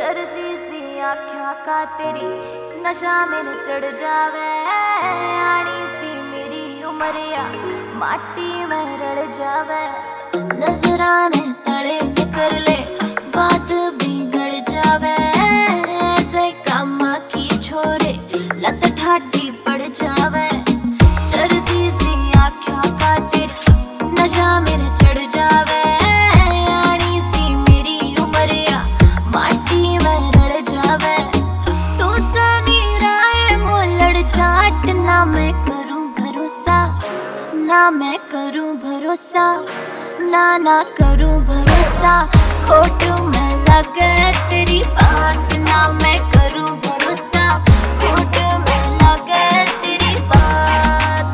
चरसी सी आँखों का तेरी नशा मेरे चढ़ जावे। आनी सी मेरी उमरिया माटी में रड़ जावे। नजराने तले कर ले बात बिगड़ जावे। ऐसे काम की छोरे लत ठाडी पड़ जावे। चरसी सी आँखों का तेरी नशा मेरे चढ़ जावे। आनी सी मेरी उमरिया माटी में रड़ जावे। तू सनी राय मोलड़ चाट ना मैं करूं भरोसा, ना मैं करूं भरोसा, ना करूं भरोसा। खोट में लगे तेरी बात, ना मैं करूं भरोसा। खोट में लगे तेरी बात।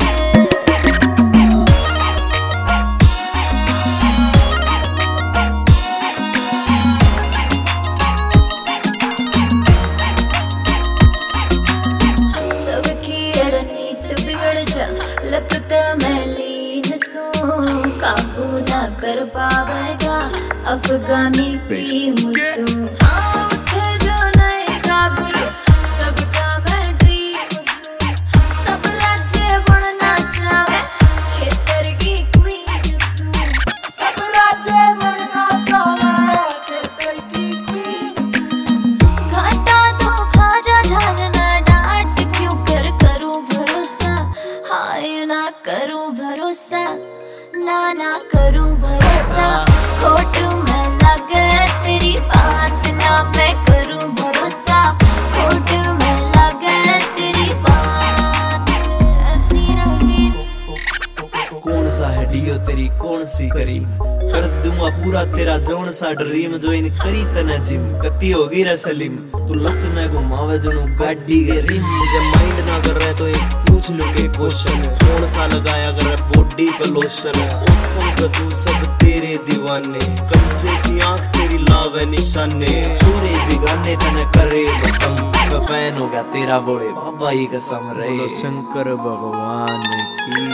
सबकी रणनीत बिगड़ जा लगता मैं लीन सूं। काबू ना कर पावेगा अफगानी फिल्म सूं। हाँ उठे जो नए गाभरू सबका मैं ड्रीम सूं। सब राज्य बनना चाहे क्षेत्र की क्वीन सूं। सब राज्य बनना चाहे क्षेत्र की क्वीन। घाटा तो खा जा जानना डांट क्यों कर करूं भरोसा। हाय ना करूं भरोसा, ना करूं भरोसा। खोट में लगे तेरी बात, ना मैं करूं भरोसा। खोट में लगे तेरी बात। ऐसी रही कौन सा है डियो तेरी कौन सी करीम। कर दूंगा पूरा तेरा जौन सा ड्रीम। ज्वाइन करी तने जिम कती होगी रे सलीम। तू लक न घुमावे जनू गाड़ी के रिम। मुझे माइंड ना कर रहे तो एक पूछ लो के क्वेश्चन। कौन सा लगाया कर बॉडी पे लोशन। ओसम से तू सब तेरे दीवाने। कंचे सी आंख तेरी लावे निशाने। छोरे बिगाने तने करे कसम। मैं फैन हो गया तेरा बोले बाबा ही कसम रे। बोलो शंकर भगवान की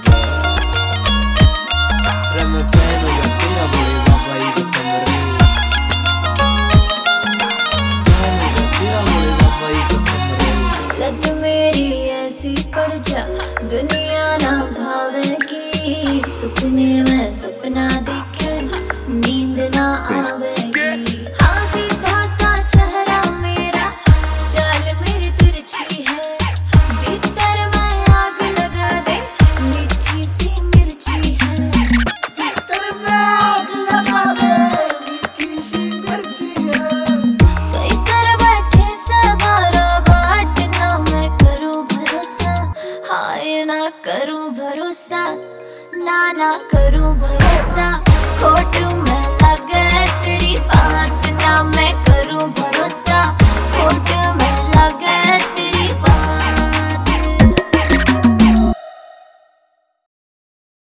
रे। मैं फैन हो गया तेरा बोले बाबा ही कसम रे। फैन हो गया तेरा बोले बाबा ही कसम रे। लत मेरी ऐसी पड़ जा दुनिया ना भावेगी। सुपने में सपना देखे नींद ना आवेगी। हाँ सीधा सा चेहरा मेरा चाल मेरी तिरछी है। भीतर में आग लगा दे मीठी सी मिर्ची है। भीतर में आग लगा दे मीठी सी मिर्ची है। कई कर बैठे सवारा बाट, ना मैं करूं भरोसा। हाय ना करूं भरोसा, ना करूं भरोसा।